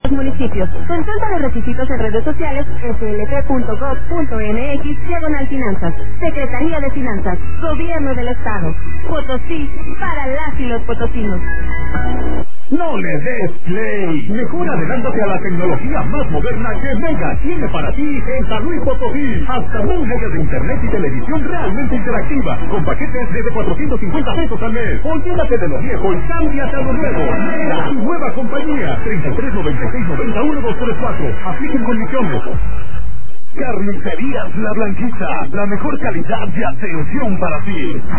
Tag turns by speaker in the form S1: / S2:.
S1: municipios. Consulta los requisitos en redes sociales slp.gov.mx/finanzas. Secretaría de Finanzas, Gobierno del Estado. Potosí, para las y los potosinos.
S2: No le des play. Mejor adelántate a la tecnología más moderna que Mega tiene para ti en San Luis Potosí. Hasta 1 GB de internet y televisión realmente interactiva, con paquetes desde 450 pesos al mes. Olvídate de lo viejo y cámbiate a lo nuevo. Mega, tu nueva compañía. 3396901234. Apliquen condiciones. Carnicerías La Blanquita, la mejor calidad de atención para ti.